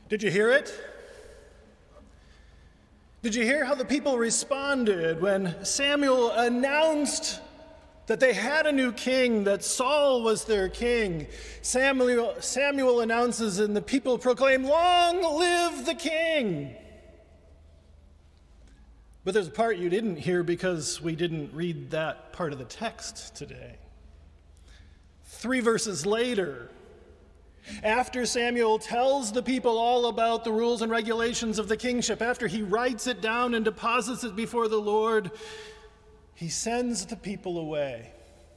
Did you hear it? Did you hear how the people responded when Samuel announced that they had a new king, that Saul was their king? Samuel announces and the people proclaim, "Long live the king!" But there's a part you didn't hear because we didn't read that part of the text today. 3 verses later, after Samuel tells the people all about the rules and regulations of the kingship, after he writes it down and deposits it before the Lord, he sends the people away.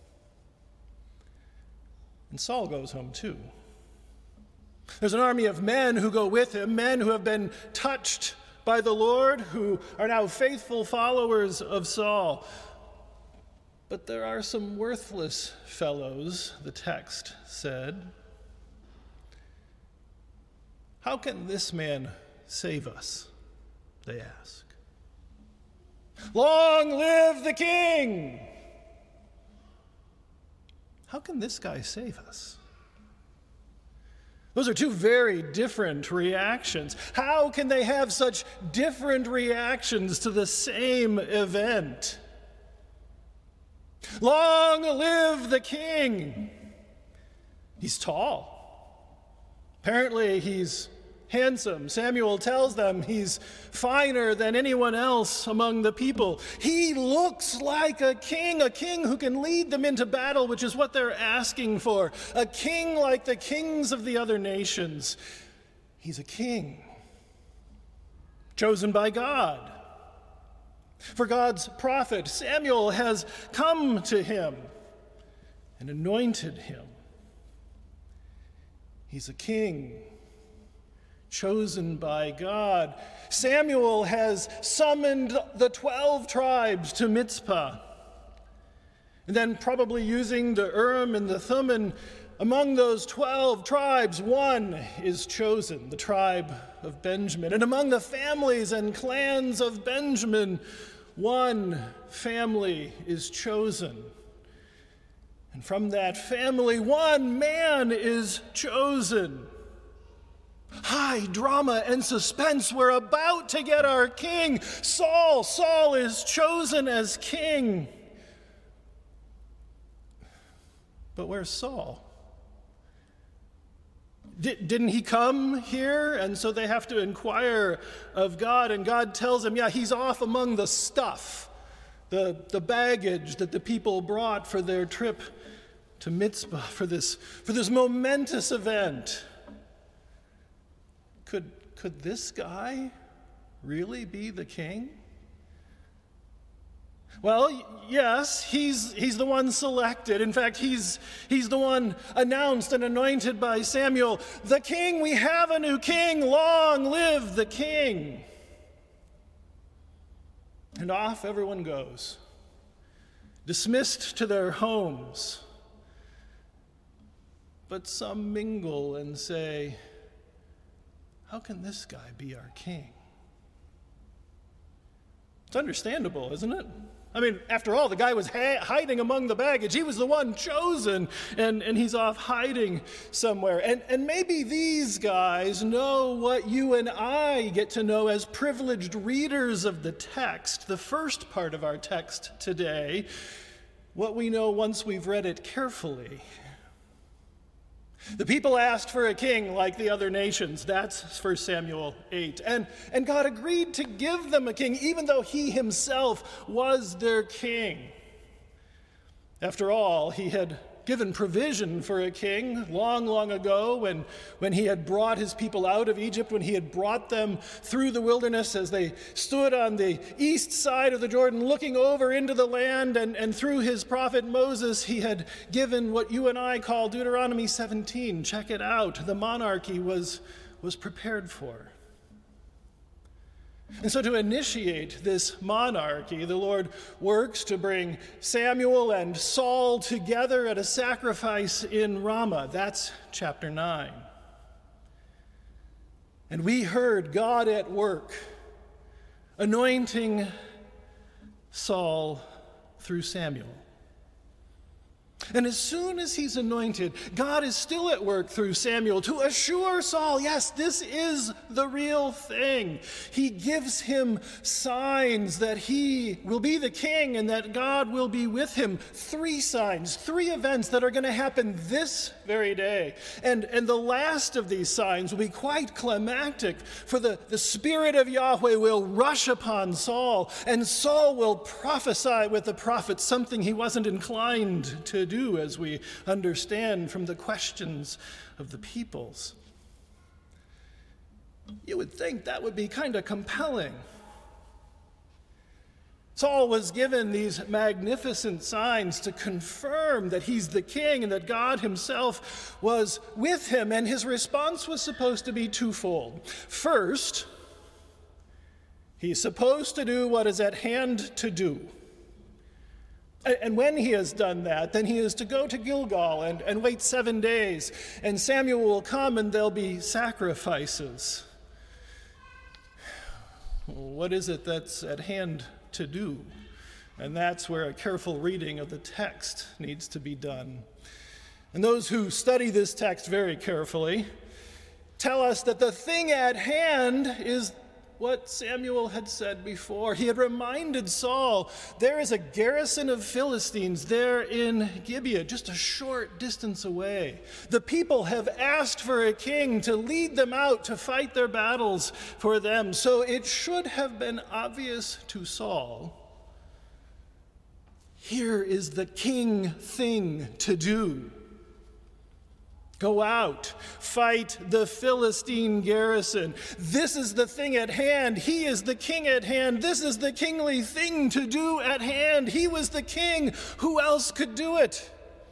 And Saul goes home too. There's an army of men who go with him, men who have been touched by the Lord, who are now faithful followers of Saul. But there are some worthless fellows, the text said. "How can this man save us?" they ask. "Long live the king!" How can this guy save us? Those are two very different reactions. How can they have such different reactions to the same event? Long live the king! He's tall. Apparently he's handsome. Samuel tells them he's finer than anyone else among the people. He looks like a king who can lead them into battle, which is what they're asking for. A king like the kings of the other nations. He's a king, chosen by God. For God's prophet Samuel has come to him and anointed him. He's a king, chosen by God. Samuel has summoned the 12 tribes to Mizpah. And then, probably using the Urim and the Thummim, among those 12 tribes, one is chosen, the tribe of Benjamin. And among the families and clans of Benjamin, one family is chosen. And from that family, one man is chosen. High drama and suspense. We're about to get our king. Saul is chosen as king. But where's Saul? Didn't he come here? And so they have to inquire of God, and God tells him, he's off among the stuff, the baggage that the people brought for their trip to Mizpah, for this momentous event. Could this guy really be the king? Well, yes, he's the one selected. In fact, he's the one announced and anointed by Samuel. The king, we have a new king. Long live the king. And off everyone goes, dismissed to their homes. But some mingle and say, "How can this guy be our king?" It's understandable, isn't it? I mean, after all, the guy was hiding among the baggage. He was the one chosen, and he's off hiding somewhere. And maybe these guys know what you and I get to know as privileged readers of the text, the first part of our text today, what we know once we've read it carefully. The people asked for a king like the other nations. That's 1 Samuel 8. And God agreed to give them a king, even though he himself was their king. After all, he had given provision for a king long, long ago when he had brought his people out of Egypt, when he had brought them through the wilderness as they stood on the east side of the Jordan looking over into the land, and through his prophet Moses he had given what you and I call Deuteronomy 17. Check it out. The monarchy was prepared for. And so to initiate this monarchy, the Lord works to bring Samuel and Saul together at a sacrifice in Ramah. That's chapter 9. And we heard God at work, anointing Saul through Samuel. And as soon as he's anointed, God is still at work through Samuel to assure Saul, yes, this is the real thing. He gives him signs that he will be the king and that God will be with him. 3 signs, 3 events that are going to happen this very day. And the last of these signs will be quite climactic, for the Spirit of Yahweh will rush upon Saul, and Saul will prophesy with the prophets, something he wasn't inclined to do, as we understand from the questions of the peoples. You would think that would be kind of compelling. Saul was given these magnificent signs to confirm that he's the king and that God himself was with him, and his response was supposed to be twofold. First, he's supposed to do what is at hand to do. And when he has done that, then he is to go to Gilgal and wait 7 days. And Samuel will come and there'll be sacrifices. What is it that's at hand to do? And that's where a careful reading of the text needs to be done. And those who study this text very carefully tell us that the thing at hand is what Samuel had said before. He had reminded Saul, there is a garrison of Philistines there in Gibeah, just a short distance away. The people have asked for a king to lead them out to fight their battles for them. So it should have been obvious to Saul, here is the king thing to do. Go out, fight the Philistine garrison. This is the thing at hand. He is the king at hand. This is the kingly thing to do at hand. He was the king. Who else could do it?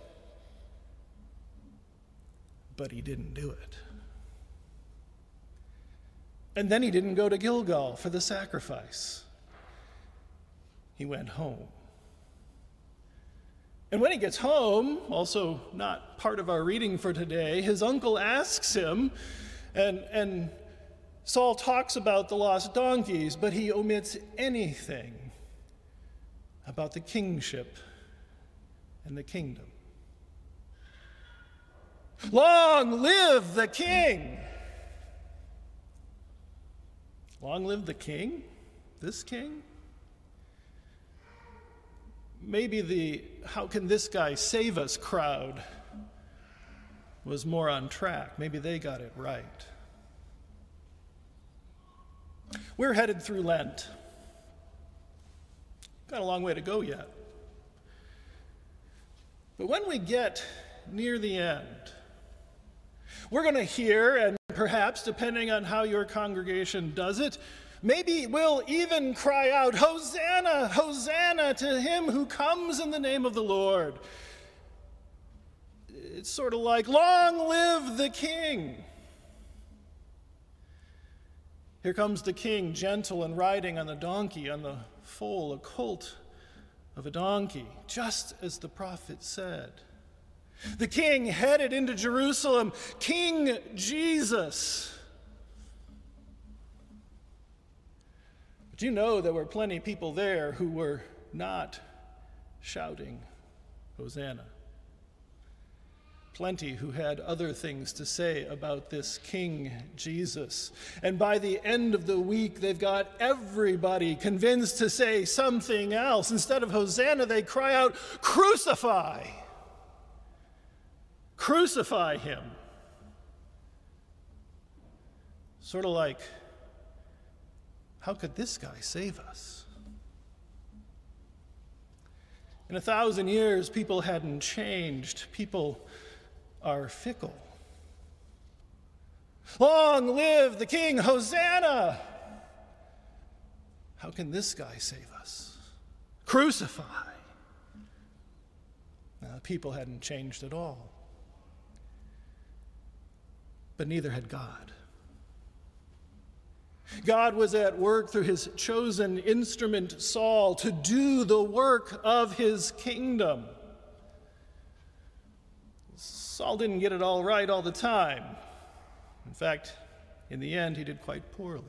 But he didn't do it. And then he didn't go to Gilgal for the sacrifice. He went home. And when he gets home, also not part of our reading for today, his uncle asks him, and Saul talks about the lost donkeys, but he omits anything about the kingship and the kingdom. Long live the king! Long live the king? This king? Maybe the "how can this guy save us" crowd was more on track. Maybe they got it right. We're headed through Lent. Got a long way to go yet. But when we get near the end, we're going to hear, and perhaps, depending on how your congregation does it, maybe we'll even cry out, "Hosanna, Hosanna to him who comes in the name of the Lord." It's sort of like, long live the king. Here comes the king, gentle and riding on the donkey, on the foal, a colt of a donkey, just as the prophet said. The king headed into Jerusalem, King Jesus. But you know there were plenty of people there who were not shouting, Hosanna. Plenty who had other things to say about this King Jesus. And by the end of the week, they've got everybody convinced to say something else. Instead of Hosanna, they cry out, "Crucify! Crucify him!" Sort of like, how could this guy save us? In 1,000 years, people hadn't changed. People are fickle. Long live the king, Hosanna! How can this guy save us? Crucify! Now, people hadn't changed at all. But neither had God. God was at work through his chosen instrument, Saul, to do the work of his kingdom. Saul didn't get it all right all the time. In fact, in the end, he did quite poorly.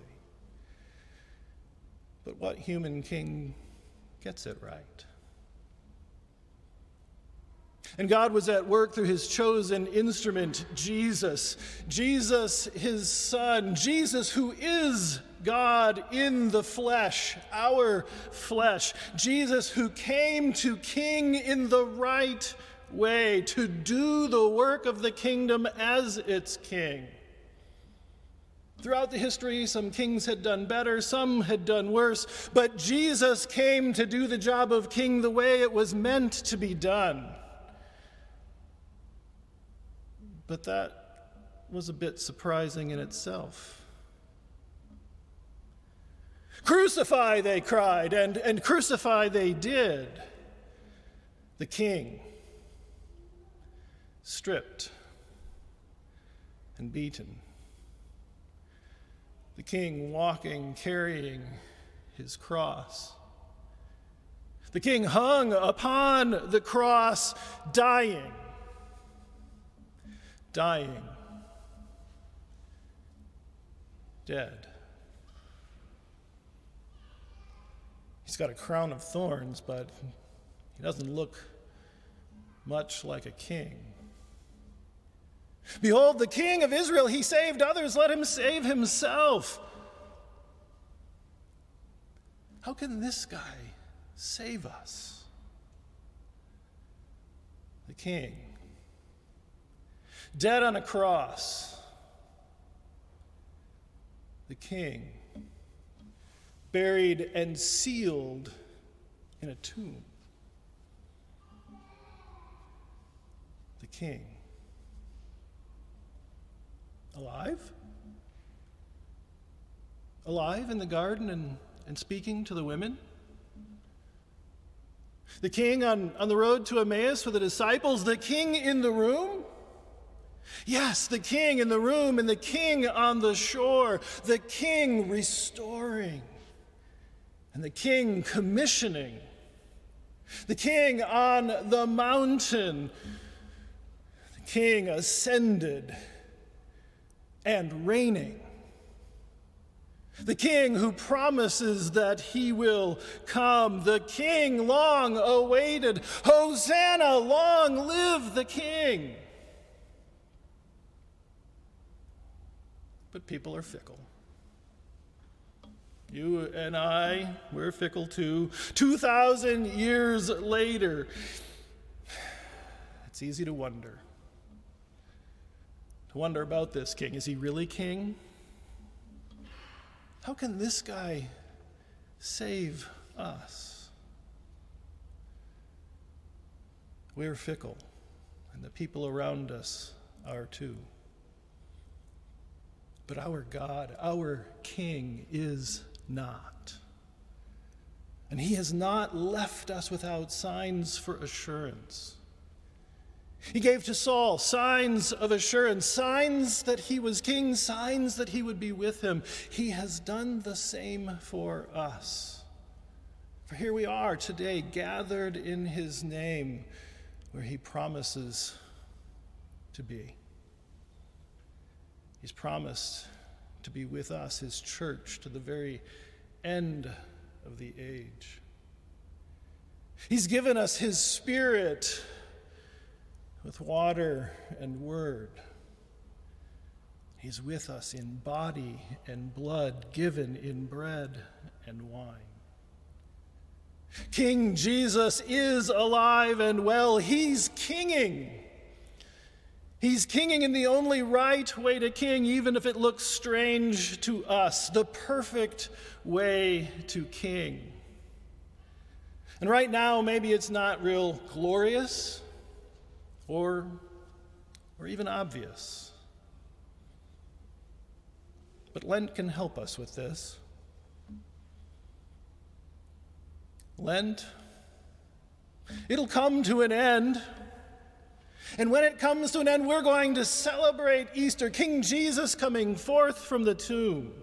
But what human king gets it right? And God was at work through his chosen instrument, Jesus. Jesus, his Son. Jesus, who is God in the flesh, our flesh. Jesus, who came to king in the right way, to do the work of the kingdom as its king. Throughout the history, some kings had done better, some had done worse, but Jesus came to do the job of king the way it was meant to be done. But that was a bit surprising in itself. Crucify, they cried, and crucify they did. The king, stripped and beaten. The king walking, carrying his cross. The king hung upon the cross, dying. Dead. He's got a crown of thorns, but he doesn't look much like a king. Behold, the King of Israel, he saved others, let him save himself. How can this guy save us? The King. Dead on a cross. The King. Buried and sealed in a tomb. The King. Alive? Alive in the garden and speaking to the women? The King on the road to Emmaus with the disciples? The King in the room? Yes, the King in the room and the King on the shore. The King restoring and the King commissioning. The King on the mountain. The King ascended and reigning. The King who promises that he will come. The King long awaited. Hosanna, long live the King. But people are fickle. You and I, we're fickle too. 2,000 years later, it's easy to wonder. To wonder about this king. Is he really king? How can this guy save us? We're fickle, and the people around us are too. But our God, our King, is not. And he has not left us without signs for assurance. He gave to Saul signs of assurance, signs that he was king, signs that he would be with him. He has done the same for us. For here we are today, gathered in his name, where he promises to be. He's promised to be with us, his church, to the very end of the age. He's given us his Spirit with water and word. He's with us in body and blood, given in bread and wine. King Jesus is alive and well. He's kinging. He's kinging in the only right way to king, even if it looks strange to us, the perfect way to king. And right now, maybe it's not real glorious or even obvious. But Lent can help us with this. Lent, it'll come to an end. And when it comes to an end, we're going to celebrate Easter, King Jesus coming forth from the tomb.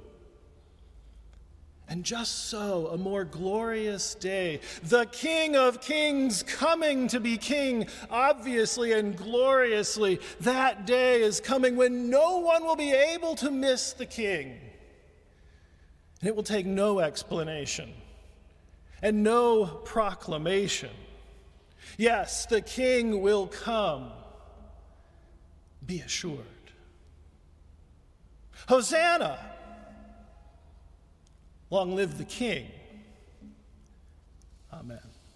And just so, a more glorious day, the King of Kings coming to be king, obviously and gloriously. That day is coming when no one will be able to miss the king. And it will take no explanation and no proclamation. Yes, the king will come. Be assured. Hosanna! Long live the king. Amen.